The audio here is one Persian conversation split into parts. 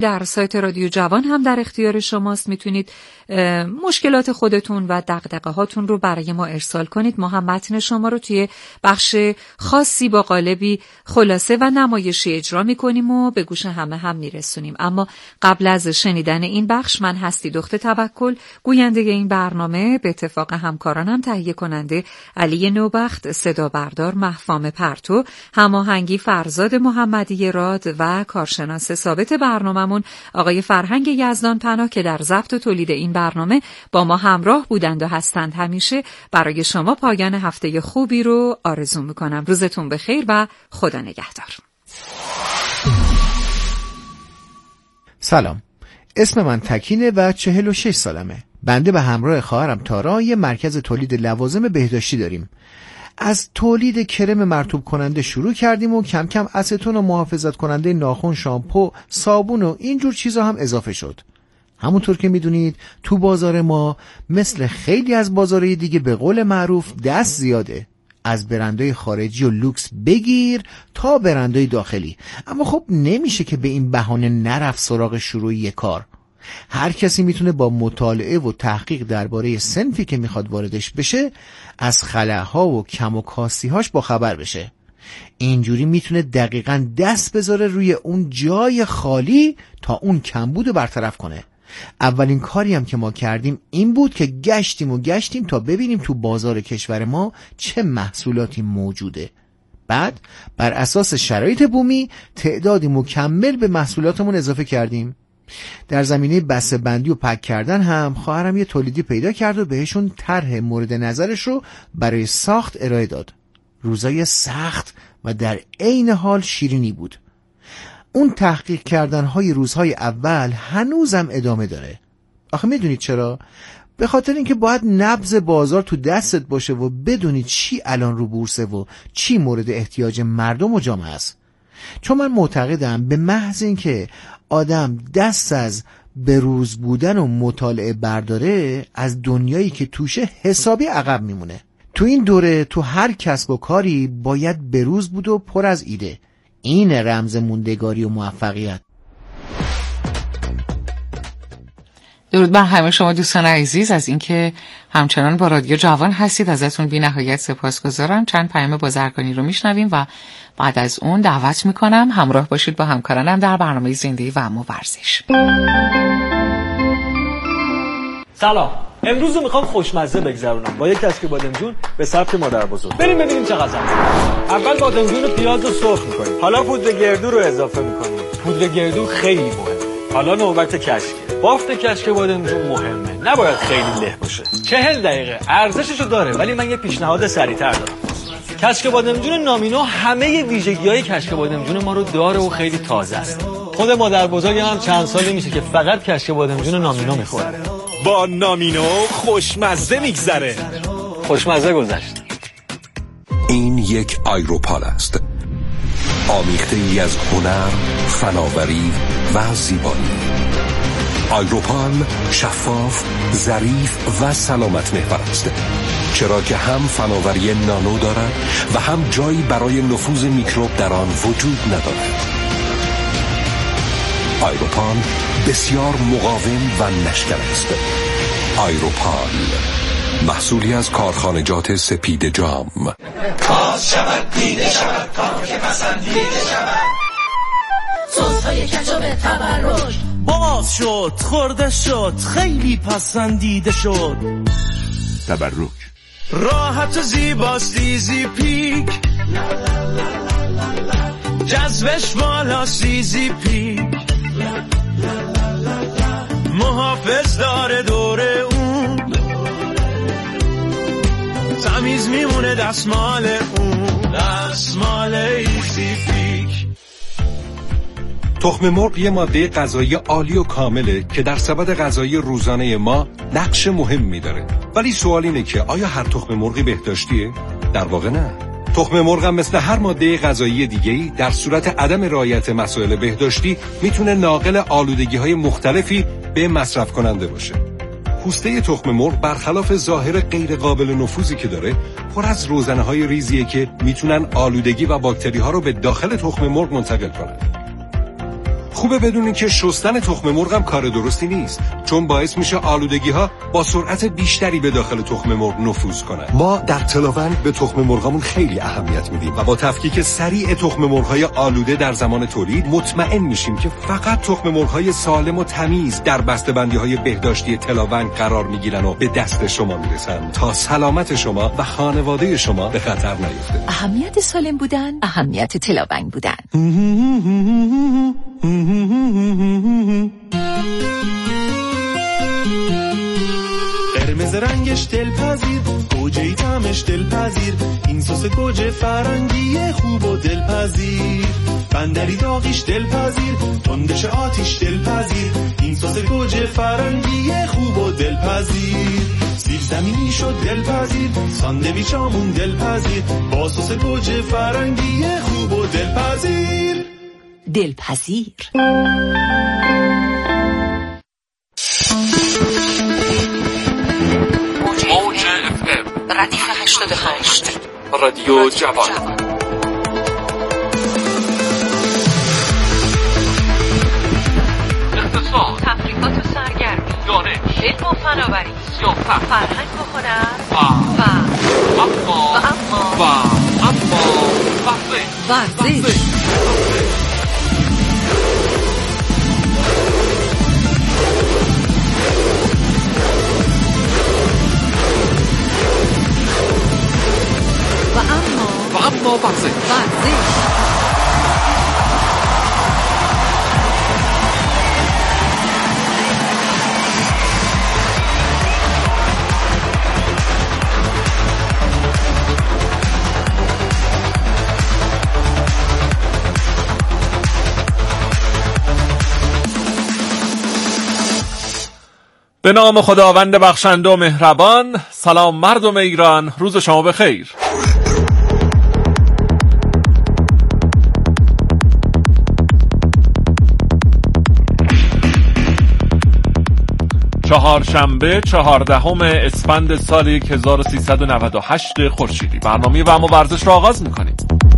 در سایت رادیو جوان هم در اختیار شماست. میتونید مشکلات خودتون و دغدغه هاتون رو برای ما ارسال کنید. ما هم متن شما رو توی بخش خاصی با قالبی خلاصه و نمایشی اجرا میکنیم و به گوش همه هم میرسونیم. اما قبل از شنیدن این بخش، من هستی دخت توکل، گوینده این برنامه، به اتفاق همکارانم تهیه کننده علی نوبخت، صدا بردار مهفام پرتو، هماهنگی فرزاد محمدی راد و کارشناس ثابت برنامه‌مون آقای فرهنگ یزدان پناه که در ضبط و تولید این برنامه با ما همراه بودند و هستند همیشه، برای شما پایان هفته خوبی رو آرزو میکنم. روزتون بخیر و خدا نگهدار. سلام، اسم من تکینه و 46 سالمه. بنده به همراه خواهرم تارا یه مرکز تولید لوازم بهداشتی داریم. از تولید کرم مرطوب کننده شروع کردیم و کم کم استون و محافظت کننده ناخن، شامپو، صابون و اینجور چیزا هم اضافه شد. همونطور که میدونید تو بازار ما مثل خیلی از بازارهای دیگه به قول معروف دست زیاده. از برندهای خارجی و لوکس بگیر تا برندهای داخلی. اما خب نمیشه که به این بهانه نرفت سراغ شروعی کار. هر کسی میتونه با مطالعه و تحقیق درباره صنفی که میخواد واردش بشه از خلاها و کم و کاستی‌هاش با خبر بشه. اینجوری میتونه دقیقاً دست بذاره روی اون جای خالی تا اون کمبود رو برطرف کنه. اولین کاری هم که ما کردیم این بود که گشتیم تا ببینیم تو بازار کشور ما چه محصولاتی موجوده. بعد بر اساس شرایط بومی تعدادی مکمل به محصولاتمون اضافه کردیم. در زمینه بسته بندی و پک کردن هم خواهرم یه تولیدی پیدا کرد و بهشون طرح مورد نظرش رو برای ساخت ارائه داد. روزای سخت و در عین حال شیرینی بود. اون تحقیق کردن‌های روزهای اول هنوزم ادامه داره. آخه میدونید چرا؟ به خاطر اینکه باید نبض بازار تو دستت باشه و بدونی چی الان رو بورسه و چی مورد احتیاج مردم و جامعه است. چون من معتقدم به محض اینکه آدم دست از بروز بودن و مطالعه برداره، از دنیایی که توشه حسابی عقب میمونه. تو این دوره تو هر کسب و کاری باید بروز بود و پر از ایده. این رمز موندگاری و موفقیت. درود بر همه شما دوستان عزیز از اینکه همچنان با رادیو جوان هستید. ازتون بی نهایت سپاسگزارم. چند پیام بازرگانی رو میشنویم و بعد از اون دعوت میکنم همراه باشید با همکارانم در برنامه زندگی و اما ورزش. سلام، امروز رو میخوام خوشمزه بگذرونم با یک کاسک بادمجون به سبک مادر بزرگ. بریم ببینیم چه غذا. اول بادمجون و پیاز رو سرخ میکنیم. حالا پودر گردو رو اضافه میکنیم. پودر گردو خیلی مهمه. حالا نوبت کشک. بافت کشک بادمجون مهمه. نباید خیلی له باشه. 40 دقیقه ارزششو داره، ولی من یه پیشنهاد سریع‌تر دارم. کشک بادمجون نامینو همه ویژگی‌های کشک بادمجون ما رو داره و خیلی تازه است. خود مادر بزرگ هم چند سالی میشه که فقط کشک بادمجون نامینو میخوره. با نامینو خوشمزه میگذره. خوشمزه گذشت. این یک آیروپال است، آمیخته ای از هنر، فناوری و زیبایی. آیروپال شفاف، ظریف و سلامت محور است، چرا که هم فناوری نانو دارد و هم جایی برای نفوذ میکروب در آن وجود ندارد. آیروپال بسیار مقاوم و نشکر است. آیروپال محصولی از کارخانجات سپید جام. باز شود دیده شود کار که پسندیده شود. سس‌های کچوب تبرک باز شد، خورده شد، خیلی پسندیده شد. تبرک راحت و زیباست، ایزی پیک، جذبش بالا، ایزی پیک، محافظ داره دوره اون، تمیز میمونه دستمال اون، دستمال ایزی پیک. تخم مرغ یه ماده غذایی عالی و کامله که در سبد غذایی روزانه ما نقش مهمی داره. ولی سوال اینه که آیا هر تخم مرغی بهداشتیه؟ در واقع نه. تخم مرغ هم مثل هر ماده غذایی دیگه‌ای در صورت عدم رعایت مسائل بهداشتی میتونه ناقل آلودگی‌های مختلفی به مصرف کننده باشه. پوسته تخم مرغ برخلاف ظاهر غیر قابل نفوذی که داره، پر از روزنه‌های ریزیه که میتونن آلودگی و باکتری‌ها رو به داخل تخم مرغ منتقل کنن. خوبه بدونین که شستن تخم مرغ هم کار درستی نیست، چون باعث میشه آلودگی‌ها با سرعت بیشتری به داخل تخم مرغ نفوذ کنن. ما در تلاوند به تخم مرغمون خیلی اهمیت میدیم و با تفکیک سریع تخم مرغ‌های آلوده در زمان تولید مطمئن میشیم که فقط تخم مرغ‌های سالم و تمیز در بسته‌بندی‌های بهداشتی تلاوند قرار میگیرن و به دست شما میرسن تا سلامت شما و خانواده شما به خطر نیفته. اهمیت سالم بودن، اهمیت تلاوند بودن. قرمز رنگش دلپذیر، گوجه‌ای طعمش دلپذیر، این سس گوجه فرنگی خوب و دلپذیر. بندری داغیش دلپذیر، تندش آتیش دلپذیر، این سس گوجه فرنگی خوب و دلپذیر. سیب زمینی شد دلپذیر، ساندویچامون دلپذیر، با سس گوجه فرنگی خوب و دلپذیر. دلپذیر. موج FM ردیف 88 رادیو جوان. اقتصاد، تفریحات و سرگرمی، دانش، علم و فناوری، سیاست، فرهنگ و هنر اما ورزش. به نام خداوند بخشنده و مهربان. سلام مردم ایران، روز شما بخیر. چهارشنبه 14 اسفند سال 1398 خورشیدی. برنامه و اما ورزش را آغاز می‌کنیم.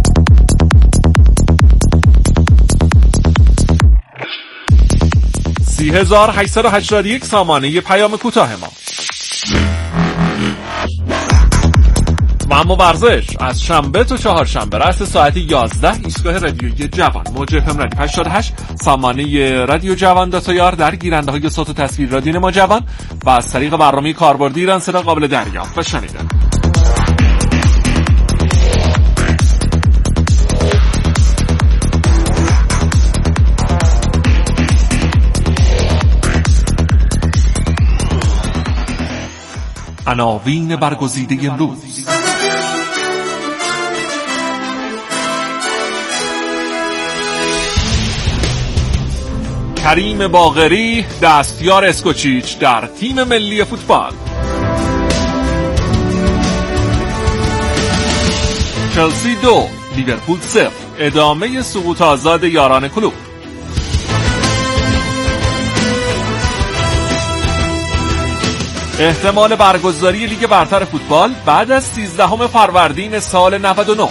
سی 3881 سامانه پیام کوتاه ما. و اما ورزش از شنبه تا چهارشنبه رأس ساعت 11 ایستگاه رادیویی جوان موج FM رادیو 88 سامانه رادیو جوان داتایار در گیرنده های صوت و تصویر رادیو ما جوان و از طریق برنامه کاربردی ایران صدا قابل دریافت و شنیدن. عناوین برگزیده امروز: کریم باقری دستیار اسکوچیچ در تیم ملی فوتبال. چلسی 2 لیورپول 0 ادامه سقوط آزاد یاران کلوب. احتمال برگزاری لیگ برتر فوتبال بعد از 13 فروردین سال 99.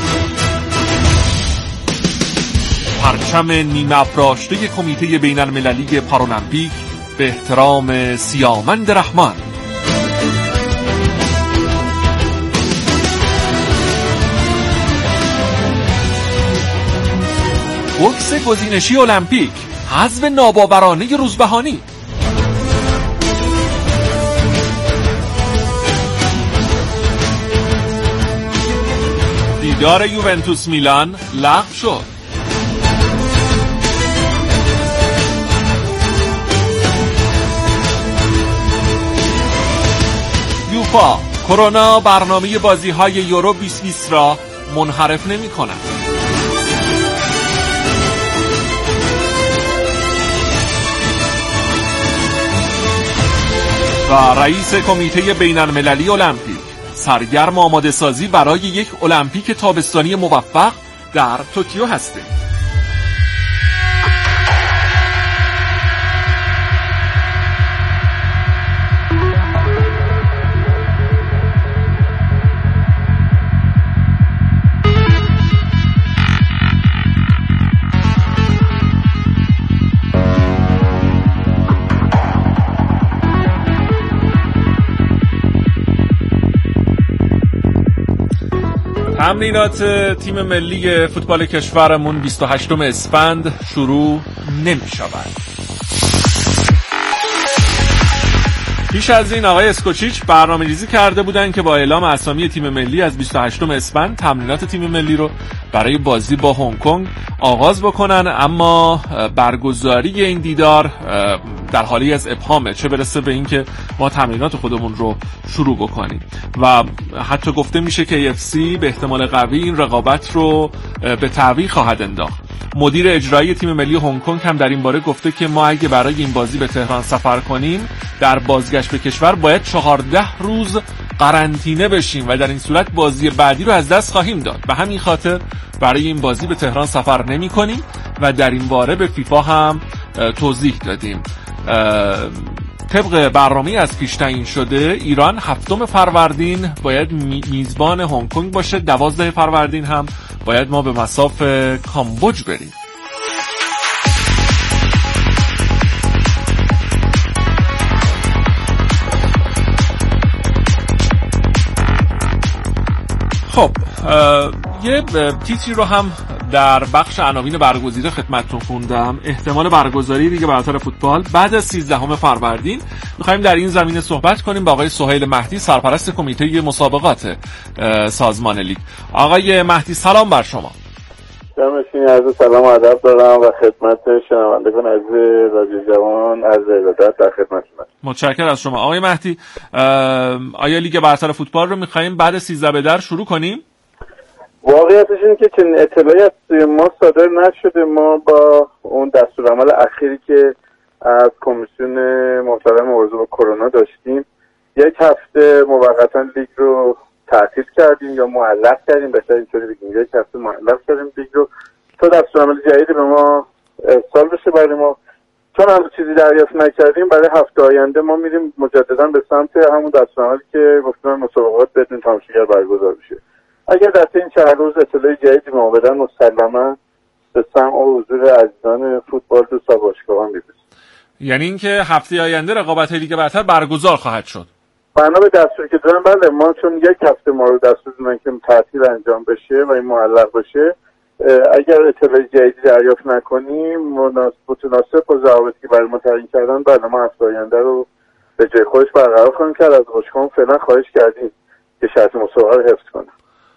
پرچم نیمه افراشته کمیته بین المللی پارالمپیک به احترام سیامند رحمان. بوکس گزینشی المپیک حذف ناباورانه روزبهانی. دیدار یوونتوس میلان لغو شد. یوفا کرونا برنامه بازی‌های یورو 2020 را منحرف نمی‌کند. و رئیس کمیته بین‌المللی المپیک سرگرم آماده سازی برای یک المپیک تابستانی موفق در توکیو هستیم. تمرینات تیم ملی فوتبال کشورمون 28 اسفند شروع نمی شود. پیش از این آقای اسکوچیچ برنامه‌ریزی کرده بودن که با اعلام اسامی تیم ملی از 28 اسفند تمرینات تیم ملی رو برای بازی با هنگ کنگ آغاز بکنن، اما برگزاری این دیدار در حالی از ابهامه، چه برسه به این که ما تمرینات خودمون رو شروع بکنیم و حتی گفته میشه که AFC به احتمال قوی این رقابت رو به تعویق خواهد انداخت. مدیر اجرایی تیم ملی هنگ کنگ هم در این باره گفته که ما اگه برای این بازی به تهران سفر کنیم در بازگشت به کشور باید 14 روز قرنطینه بشیم و در این صورت بازی بعدی رو از دست خواهیم داد. به همین خاطر برای این بازی به تهران سفر نمی کنیم و در این باره به فیفا هم توضیح دادیم. طبق برنامه‌ای از پیش تعیین شده ایران 7 فروردین باید میزبان هنگ کنگ باشه، 12 فروردین هم باید ما به مصاف کامبوج بریم. خب یه تیتری رو هم در بخش عناوین برگزیده خدمتتون خوندم. احتمال برگزاری لیگ برتر فوتبال بعد از 13 فروردین. می‌خوایم در این زمینه صحبت کنیم با آقای سهیل مهدی، سرپرست کمیته مسابقات سازمان لیگ. آقای مهدی سلام بر شما. عرض سلام و ادب دارم و خدمت شنوندگان عزیز رادیو جوان عرض ارادت در خدمتتون. متشکرم از شما. آقای مهدی، آیا لیگ برتر فوتبال رو می‌خوایم بعد 13 به در شروع کنیم؟ واقعیتش اینه که چنین اطلاعی از ما صادر نشده. ما با اون دستورالعمل اخیری که از کمیسیون محترم مبارزه با کرونا داشتیم 1 هفته موقتا لیگ رو تعطیل کردیم یا معلق کردیم، بهتر اینطوری بگیم 1 هفته معلق کردیم لیگ رو تا دستورالعمل جدیدی به ما ارسال بشه برای ما. چون هم چیزی دریافت نکردیم برای هفته آینده ما میریم مجددا به سمت همون دستورالعملی که گفتم مسابقات بدون تماشاگر برگزار بشه. اگر در این چند روز اطلاعی جدیدی ما بدن مسلما به سمع و حضور عزیزان فوتبال دوستا باشگاه‌ها میرسیم. یعنی اینکه هفته آینده رقابت لیگ برتر برگزار خواهد شد. بنا به دستوری که دارن بله، ما چون 1 هفته ما رو دستور دادن که تعطیل انجام بشه و این معلق بشه، اگر اطلاعی جدیدی دریافت نکنیم متناسب با ضوابطی که برای ما تعیین کردن بله ما هفته آینده رو به جای خودش برقرار خواهیم کرد. از باشگاه‌ها فعلا خواهش کردیم که شرط مسابقه رو حفظ کنن.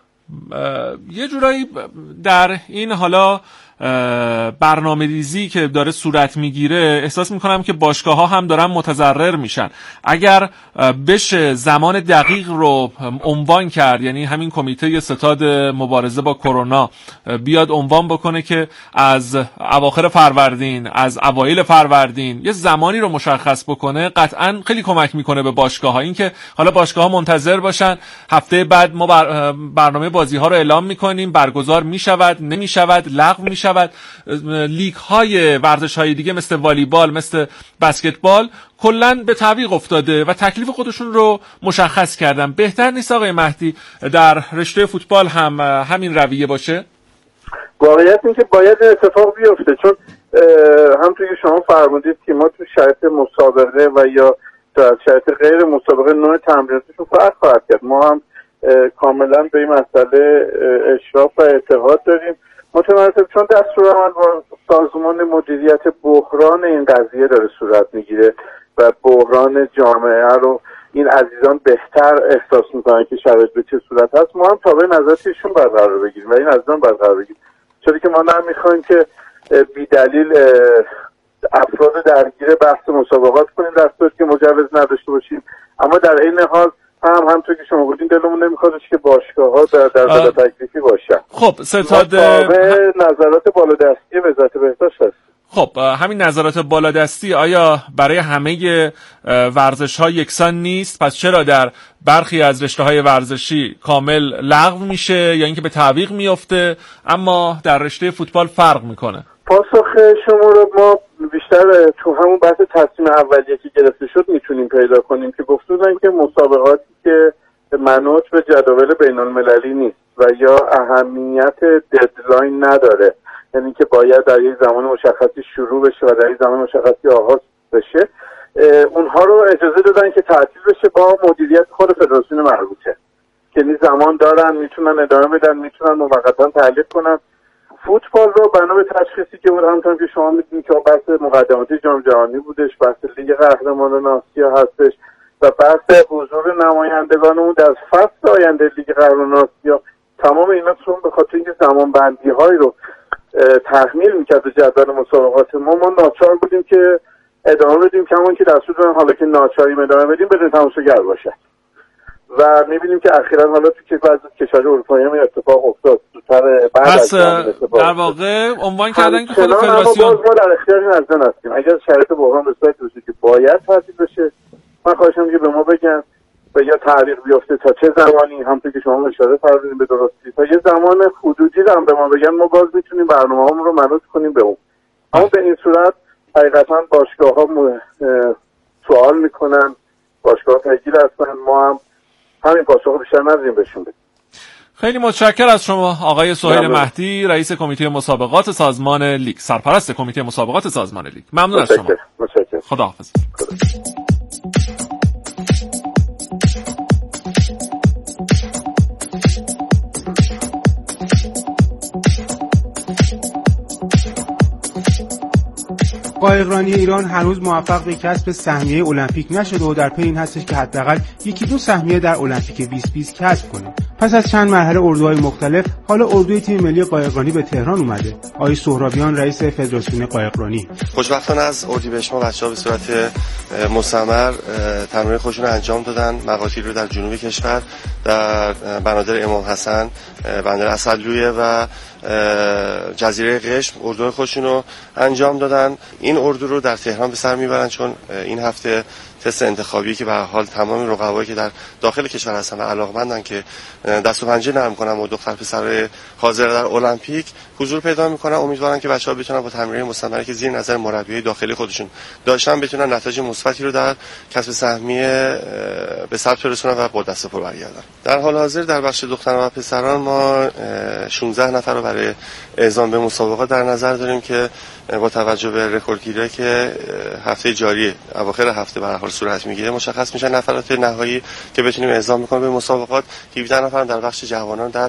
یه جورایی در این حالا برنامه ریزی که داره صورت میگیره احساس میکنم که باشگاه ها هم دارن متضرر میشن. اگر بشه زمان دقیق رو عنوان کرد، یعنی همین کمیته ستاد مبارزه با کرونا بیاد عنوان بکنه که از اواخر فروردین، از اوایل فروردین یه زمانی رو مشخص بکنه، قطعا خیلی کمک میکنه به باشگاه ها. این که حالا باشگاه ها منتظر باشن هفته بعد ما برنامه بازی ها رو اعلام میکنیم، برگزار میشود، نمیشود، لغو میشود. لیگ های ورزش های دیگه مثل والیبال، مثل بسکتبال کلن به تعویق افتاده و تکلیف خودشون رو مشخص کردن. بهتر نیست آقای مهدی در رشته فوتبال هم همین رویه باشه؟ واقعیت این که باید اتفاق بیفته، چون هم توی شما فرمودید تیم‌ها تو شرایط مسابقه و یا در شرایط غیر مسابقه نوع تمریناتشون فرق خواهد کرد. ما هم کاملا به این مسئله اشراف و اعتقاد داریم. متمرکز چون دستورالعمل با سازمان مدیریت بحران این قضیه داره صورت میگیره و بحران جامعه رو این عزیزان بهتر احساس میکنن که شرایط به چه صورت هست. ما هم تابع نظراتشون برقرار بگیریم و این عزیزان برقرار بگیریم، چون که ما نمیخوایم که بی دلیل افراد درگیر بحث مسابقات کنیم دستوری که مجوز نداشته باشیم، اما در این حال همونطور که شما گفتین دلمون نمیخواد که باشگاه‌ها در بلا تکلیفی باشن. خب ستاد نظرات بالادستی وزارت بهداشت هست. خب همین نظرات بالادستی آیا برای همه ورزش‌ها یکسان نیست؟ پس چرا در برخی از رشته‌های ورزشی کامل لغو میشه یا اینکه به تعویق میفته اما در رشته فوتبال فرق میکنه؟ پاسخ شما رو ما بیشتر تو همون بحث تصمیم اولیه که گرفته شد میتونیم پیدا کنیم که گفتن که مسابقاتی که منوط به جدول بین‌المللی نیست و یا اهمیت ددلاین نداره، یعنی که باید در یک زمان مشخصی شروع بشه و در یک زمان مشخصی آغاز بشه، اونها رو اجازه دادن که تعطیل بشه با مدیریت خود فدراسیون مربوطه. یعنی زمان دارن، میتونن ادامه بدن، میتونن موقتا تعلیق کنن. فوتبال رو بنا به تشخیصی که بود، همونطور که شما میدونید که بحث مقدماتی جام جهانی بودش، بحث لیگ قهرمانان آسیا هستش و بحث حضور نمایندگانمون در فصل آینده لیگ قهرمانان آسیا، تمام اینا چون به خاطر اینکه زمان بندی هایی رو تحمیل میکرد جدول مسابقات ما ناچار بودیم که ادامه بدیم، کما که دستور دادن حالا که ناچاریم ادامه بدیم بدون تماشاگر باشه. و میبینیم که اخیراً حالا تو بعضی کشورهای اروپایی هم اتفاق افتاد زودتر بعد پس از در واقع عنوان کردن که خود فدراسیون ما در اختیار نظر هستیم. اگر شرایط بحران به صورتی باشه که باید تعطیل بشه، من خواهشم که به ما بگن و یا تعلیق بیفته تا چه زمانی، همونطور که شما اشاره فرمودید به درستی، تا یه زمان حدودی هم به ما بگن، ما باز میتونیم برنامه‌هامون رو منوط کنیم به اون. اما به این صورت حقیقتا باشگاه‌ها سوال میکنن، باشگاه‌ها پیگیر هستن، ما هم همین پاسخ بیشتر نداریم بهشون بدیم. خیلی متشکرم از شما آقای سهیل مهدی، رئیس کمیته مسابقات سازمان لیگ، سرپرست کمیته مسابقات سازمان لیگ. ممنون از شما. متشکرم. خداحافظ. قایقرانی ایران هنوز موفق به کسب سهمیه المپیک نشده و در پی این هستش که حداقل یکی دو سهمیه در المپیک 2020 کسب کنه. پس از چند مرحله اردوهای مختلف، حالا اردوی تیم ملی قایقرانی به تهران اومده. آقای سهرابیان رئیس فدراسیون قایقرانی: خوشبختانه از اردیبهشت ما بچه‌ها به صورت مستمر تمرین خودشون رو انجام دادن. مقاطعی رو در جنوب کشور، در بنادر امام حسن، بندر اسدلویه و جزیره قشم اردوی خودشون رو انجام دادن. این اردو رو در تهران به سر میبرن، چون این هفته تست انتخابی که به هر حال تمام رقبایی که در داخل کشور هستن و علاقمندن که دست و پنجه نرم کنن و دختر پسرای حاضر در المپیک حضور پیدا میکنن، امیدوارم که بچه‌ها بتونن با تمرین مستمری که زیر نظر مربیای داخلی خودشون داشتن بتونن نتایج مثبتی رو در کسب سهمیه به ثبت برسونن و با دست پر برگردن. در حال حاضر در بخش دختران و پسران ما 16 نفر رو برای اعزام به مسابقات در نظر داریم که با توجه به رکوردگیری که هفته جاری اواخر هفته به هر حال صورت میگیره مشخص میشن نفرات نهایی که بتونیم اعزام بکنیم به مسابقات. 17 نفر در بخش جوانان در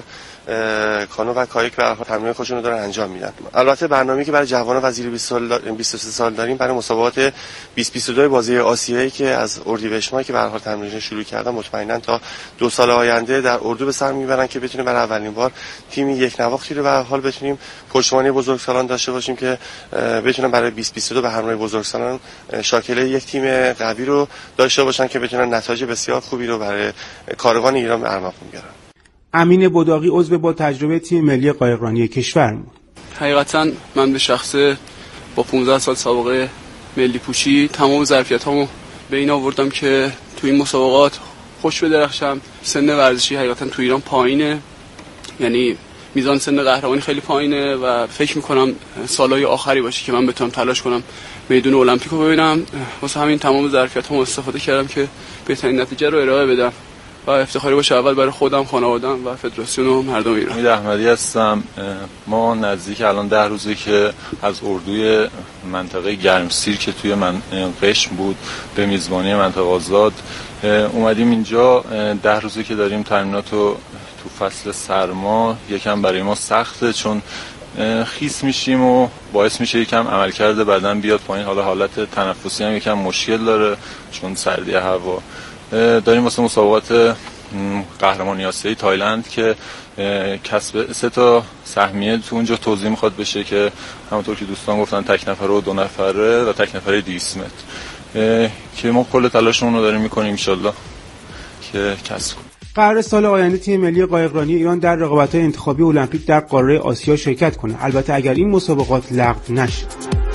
کانو و کایاک به هر حال تمرین خودشون رو دارن انجام میدن. البته برنامه‌ای که برای جوانان و زیر 23 سال داریم برای مسابقات 2022 بازی آسیایی که از اردیبهشت ماه که به هر حال تمرینش شروع کردن، مطمئنا تا 2 سال آینده در اردو به سر میبرن که بتونیم برای اولین بار تیمی یک نواختی رو به هر حال بتونیم پشتوانه بزرگسالان داشته باشیم که بتونن برای 2022 به همراه بزرگسالان شاکله یک تیم قوی رو داشته باشن که بتونن نتایج بسیار خوبی رو برای کاروان ایران به ارمغان بیارن. امین بداغی عضو با تجربه تیم ملی قایقرانی کشور: حقیقتا من به شخصه با 15 سال سابقه ملی پوشی تمام ظرفیتامو به این آوردم که تو این مسابقات خوش بدرخشم. سن ورزشی حقیقتا تو ایران پایینه، یعنی میزان سن قهرمانی خیلی پایینه و فکر میکنم سالهای آخری باشه که من بتونم تلاش کنم میدون المپیک رو ببینم. واسه همین تمام ظرفیتامو استفاده کردم که بهترین نتیجه رو ارائه بدم و افتخاری باشه اول برای خودم، خانواده‌ام و فدراسیون و مردم ایران. امید احمدی هستم. ما نزدیک الان 10 روزه که از اردوی منطقه گرمسیر که توی قشم بود به میزبانی منطقه آزاد اومدیم اینجا. 10 روزه که داریم تمریناتو تو فصل سرما یکم برای ما سخته، چون خیس میشیم و باعث میشه یکم عملکرد بدن بیاد پایین. حالا حالت تنفسی هم یکم مشکل داره چون سردی هوا. داریم واسه مسابقات قهرمانی آسیایی تایلند که کسب 3 تا سهمیه تو اونجا توزیع میخواد بشه که همونطور که دوستان گفتن تک نفره و 2 نفره و تک نفره 200 متر که ما کل تلاشمون رو داریم میکنیم انشالله که کسب کنیم. قرار سال آینده تیم ملی قایقرانی ایران در رقابت‌های انتخابی المپیک در قاره آسیا شرکت کنه، البته اگر این مسابقات لغو نشه.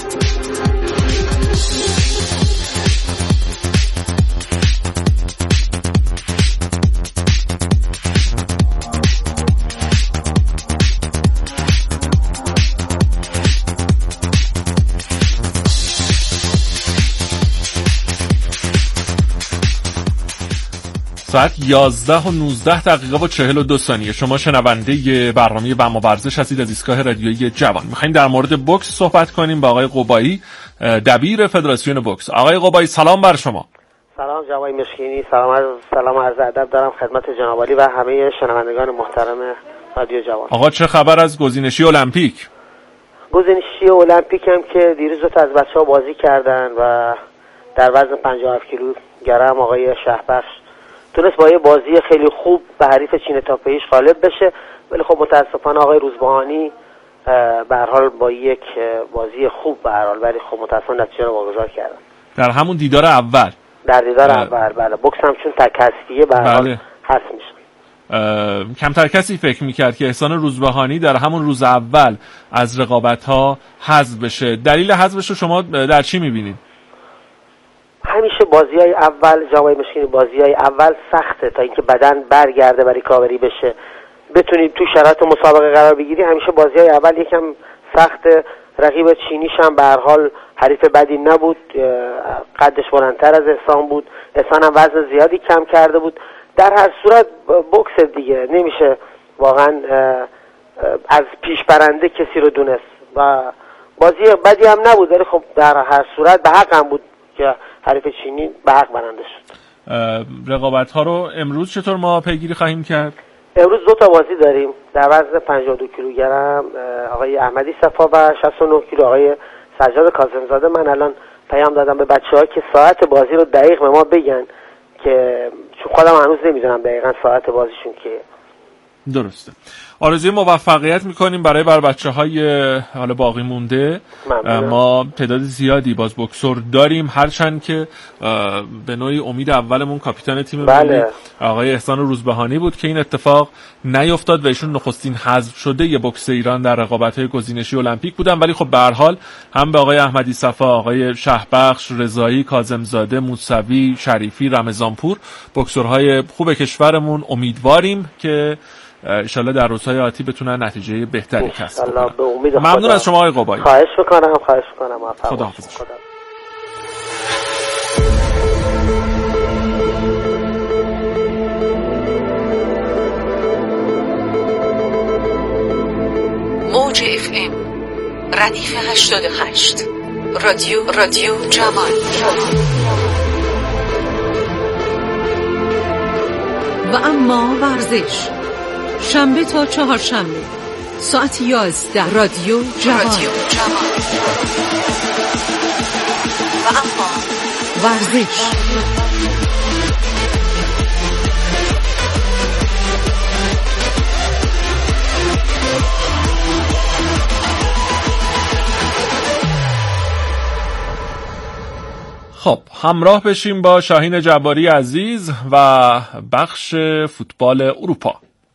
ساعت 11:19 و 42 ثانیه. شما شنونده برنامه بم و ورزش هستید از ایستگاه رادیویی جوان. میخوایم در مورد بوکس صحبت کنیم با آقای قبایی، دبیر فدراسیون بوکس. آقای قبایی سلام بر شما. سلام جوای مشکینی، سلام عرض ادب دارم خدمت جناب عالی و همه شنوندگان محترم رادیو جوان. آقا چه خبر از گزینشی المپیک؟ گزینشی المپیک هم که دیروز از بچه‌ها بازی کردن و در وزن 57 کیلوگرم آقای شهبخش تونست با یه بازی خیلی خوب به حریف چین تاپه‌ایش غالب بشه، ولی خب متاسفانه آقای روزبهانی به هر حال با یک بازی خوب به هر حال ولی خب متاسفانه نتیجه رو واگذار کردن. در همون دیدار اول اول بله بوکس هم چون تک هستیه به هر حال هست میشه. کمتر کسی فکر میکرد که احسان روزبهانی در همون روز اول از رقابت‌ها حذف بشه. دلیل حذفش رو شما در چی میبینید؟ همیشه بازی‌های اول جوای مشکلی بازی‌های اول سخته تا اینکه بدن برگرده و ریکاوری بشه بتونید تو شرایط مسابقه قرار بگیری. همیشه بازی‌های اول یکم سخته. رقیب چینیش هم به هر حال حریف بدی نبود، قدش بلندتر از احسان بود، احسان هم وزن زیادی کم کرده بود. در هر صورت بوکس دیگه نمیشه واقعا از پیش برنده کسی رو دونست و بازی بدی هم نبود، ولی خب در هر صورت به حق هم بود که حریف چینی به حق برنده شد. رقابت ها رو امروز چطور ما پیگیری خواهیم کرد؟ امروز 2 تا بازی داریم در وزن 52 کیلوگرم، آقای احمدی صفا و 69 کیلو آقای سجاد کاظمزاده. من الان پیام دادم به بچه‌ها که ساعت بازی رو دقیق به ما بگن که چون خودم هنوز نمیدونم دقیقاً ساعت بازیشون که درسته. آرزوی موفقیت میکنیم برای بچه‌های حالا باقی مونده. ما تعداد زیادی باز بوکسور داریم، هرچند که به نوعی امید اولمون کاپیتان تیم ملی آقای احسان روزبهانی بود که این اتفاق نیفتاد و ایشون نخستین حذف شده ی بوکس ایران در رقابت‌های گزینشی المپیک بودن. ولی خب به هر حال هم به آقای احمدی صفا، آقای شهبخش، رضایی، کاظمزاده، موسوی، شریفی، رمضانپور بوکسورهای خوب کشورمون امیدواریم که انشالله در روزهای آتی بتونن نتیجه بهتری کسب کنن. ممنون از شما آقای قبایی. خواهش میکنم. خداحافظ. موج FM ردیف 88 رادیو جوان. و اما ورزش شنبه تا چهارشنبه ساعت 11 رادیو جوان. و اما ورزش خب همراه بشیم با شاهین جباری عزیز و بخش فوتبال اروپا.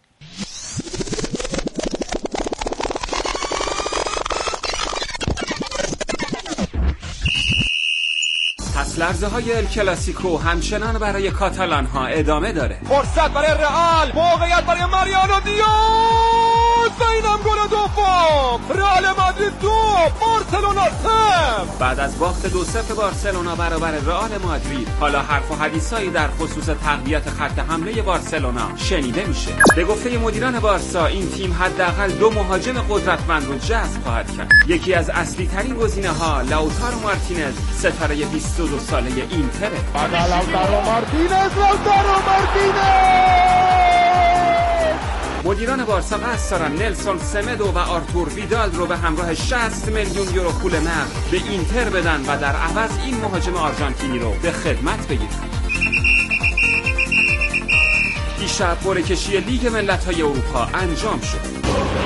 پس لرزه های ال کلاسیکو همچنان برای کاتالان ها ادامه داره. فرصت برای رئال، موقعیت برای ماریانو دیاز، اینم گل دوم. رئال مادرید 2 بارسلونا 0. بعد از باخت 2-0 بارسلونا برابر رئال مادرید حالا حرف و حدیثایی در خصوص تقویت خط حمله بارسلونا شنیده میشه. به گفته مدیران بارسا این تیم حداقل 2 مهاجم قدرتمند رو جذب خواهد کرد. یکی از اصلی ترین گزینه‌ها لاوتارو مارتینز، ستاره 22 ساله اینتر. مدیران بارسا قصد دارن نلسون سمدو و آرتور ویدال رو به همراه 60 میلیون یورو پول نقد به اینتر بدن و در عوض این مهاجم آرژانتینی رو به خدمت بگیرن. دیشب قرعه‌کشی لیگ ملت‌های اروپا انجام شد.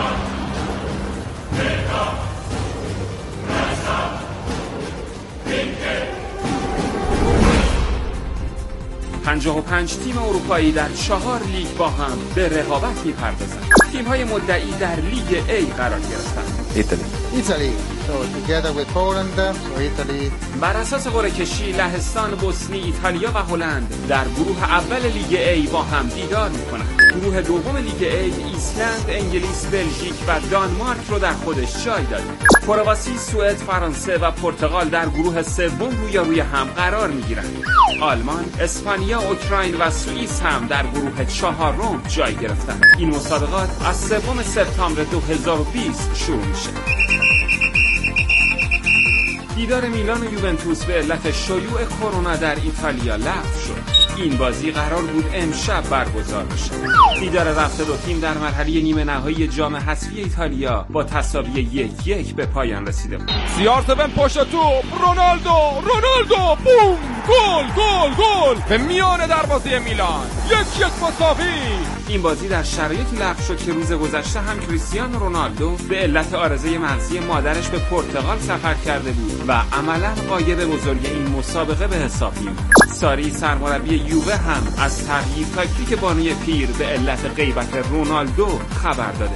55 تیم اروپایی در 4 لیگ با هم به رقابت می‌پردازند. تیم‌های مدعی در لیگ A قرار گرفتند. Italy. So together with Poland, so Italy. بر اساس قرعه‌کشی لهستان، بوسنی، ایتالیا و هلند در گروه اول لیگ A با هم دیدار می‌کنند. گروه دوم لیگ A ایسلند، انگلیس، بلژیک و دانمارک رو در خودش جای داده. کرواسی، سوئد، فرانسه و پرتغال در گروه سوم روی هم قرار می‌گیرند. آلمان، اسپانیا، اوکراین و سوئیس هم در گروه چهارم جای گرفتند. این مسابقات از 3 سپتامبر 2020 شروع میشه. دیدار میلان و یوونتوس به علت شیوع کرونا در ایتالیا لغو شد. این بازی قرار بود امشب برگزار بشه. دیدار رفته دو تیم در مرحله نیمه نهایی جام حذفی ایتالیا با تساوی 1-1 به پایان رسیده بود. CR7 پشت توپ، رونالدو بوم، گل به میان دروازه میلان، 1-1 مساوی. این بازی در شرایطی لغو شد که روز گذشته هم کریستیانو رونالدو به علت عارضه مغزی مادرش به پرتغال سفر کرده بود و عملاً غایب بزرگ این مسابقه به حساب می‌آمد. ساری سرمربی یووه هم از تغییر تاکتیک بانوی پیر به علت غیبت رونالدو خبر داده.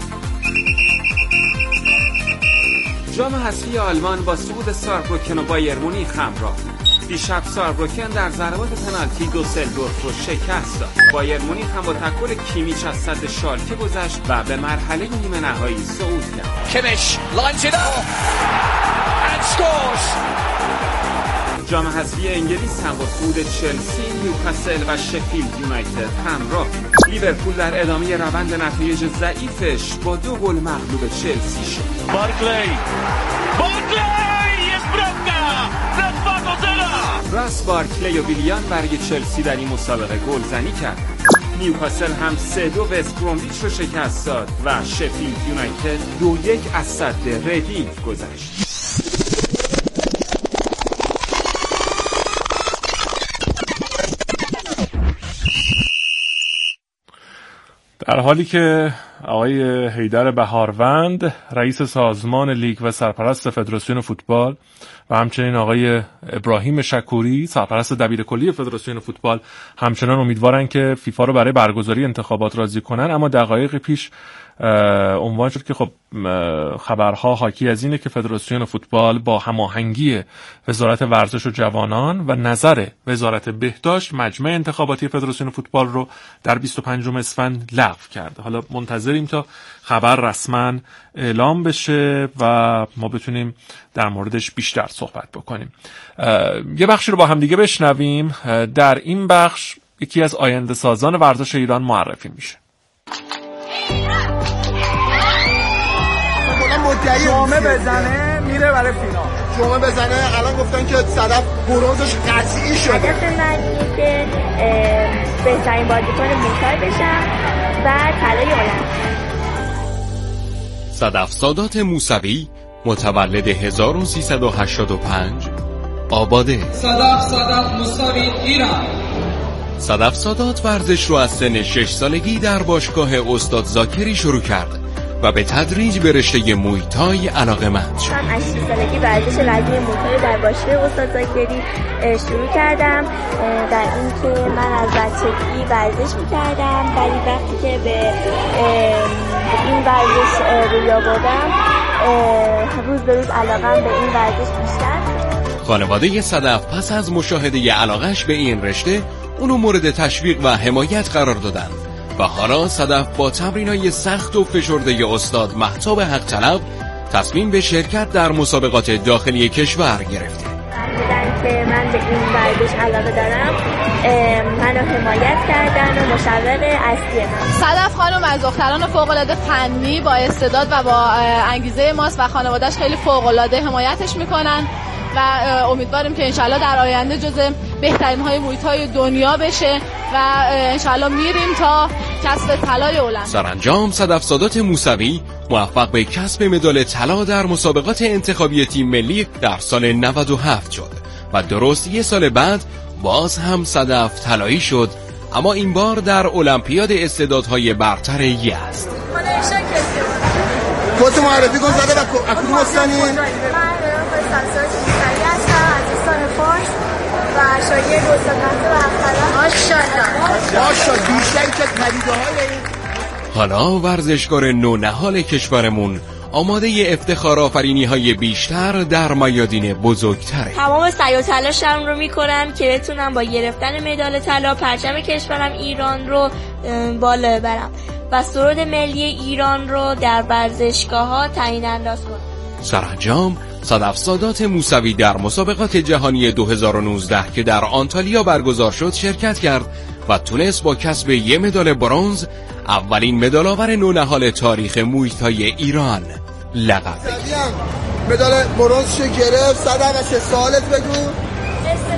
جام حذفی آلمان با صعود ساربروکن و بایر مونیخ همراه. دیشب ساربروکن در ضربات پنالتی دوسلدورف رو شکست داد. بایر مونیخ هم با تکل کیمیچ از صد شالکه گذشت و به مرحله نیمه نهایی صعود کرد. کیمیچ lines it up and scores. جام حذفی انگلیس هم با صعود چلسی، نیوکاسل و شفیلد یونایتد همراه. لیورپول در ادامه روند نتایج ضعیفش با 2 گل مغلوب چلسی شد. بارکلی راس بارکلی و ویلیان برای چلسی در این مسابقه گلزنی کرد. نیوکاسل هم 3-2 وست برومویچ رو شکست داد و شفیلد یونایتد 2-1 از صد ریدینگ گذشت. در حالی که آقای حیدر بهاروند رئیس سازمان لیگ و سرپرست فدراسیون فوتبال و همچنین آقای ابراهیم شکوری سرپرست دبیرکلی فدراسیون فوتبال همچنان امیدوارن که فیفا رو برای برگزاری انتخابات راضی کنن، اما دقایق پیش عنوان شد که خب خبرها حاکی از اینه که فدراسیون فوتبال با هماهنگی وزارت ورزش و جوانان و نظر وزارت بهداشت مجمع انتخاباتی فدراسیون فوتبال رو در 25 اسفند لغو کرده. حالا منتظریم تا خبر رسما اعلام بشه و ما بتونیم در موردش بیشتر صحبت بکنیم. یه بخشی رو با هم دیگه بشنویم. در این بخش یکی از آینده سازان ورزش ایران معرفی میشه. جامعه بزنه میره برای فینال. جامعه بزنه الان گفتن که صدف برنزش قطعی شده. هدف من اینه که بهترین بازیکن موتور بشم و طلای المپیک. صدف سادات موسوی متولد 1385 آباده. صدف موسوی ایران. صدف سادات ورزش رو از سن 6 سالگی در باشگاه استاد زاکری شروع کرد و به تدریج به رشته مویتای علاقه‌مند شد. من از 6 سالگی ورزش لازم موتور در باشگاه استاد زاکری شروع کردم. در این که من از بچگی ورزش می‌کردم، ولی وقتی که به این ورزش روی آوردم روز به روز علاقه‌ام به این ورزش بیشتر. خانواده صدف پس از مشاهده علاقه‌اش به این رشته اونو مورد تشویق و حمایت قرار دادن و حالا صدف با تمرینای سخت و فشرده استاد مهتاب حق طلب تصمیم به شرکت در مسابقات داخلی کشور گرفته. دیدن که من به این ورزش علاقه دارم منو حمایت کردن و مشوق اصلی من. صدف خانم از دختران فوق‌العاده فنی با استعداد و با انگیزه ماست و خانواده‌اش خیلی فوق‌العاده حمایتش میکنن و امیدواریم که انشالله در آینده جزو بهترین های محیط های دنیا بشه و انشالله میریم تا کسب طلای المپیک. سرانجام صدف سادات موسوی موفق به کسب مدال طلا در مسابقات انتخابی تیم ملی در سال 97 شد و درست یه سال بعد باز هم صدف طلایی شد، اما این بار در المپیاد استعدادهای برتر یزد. خودت معرفی کن زده و کدوم استانی؟ و شاگرد استاد مهتاب حق طلب. ماشاءالله بیشتری که پدیده‌های حالا ورزشکار نونهال کشورمون آماده افتخار آفرینی‌های بیشتر در میادین بزرگتره. تمام سعی و تلاشم رو میکنم که بتونم با گرفتن مدال طلا پرچم کشورم ایران رو بالا ببرم و سرود ملی ایران رو در ورزشگاه‌ها تعیین انداز کنم. سرانجام صدف سادات موسوی در مسابقات جهانی 2019 که در آنتالیا برگزار شد شرکت کرد و تونست با کسب یک مدال برنز اولین مدال آور نونهال تاریخ مویتای ایران لقب بگیرد. مدال برنزشو گرفت. صدف از سوالت بگو.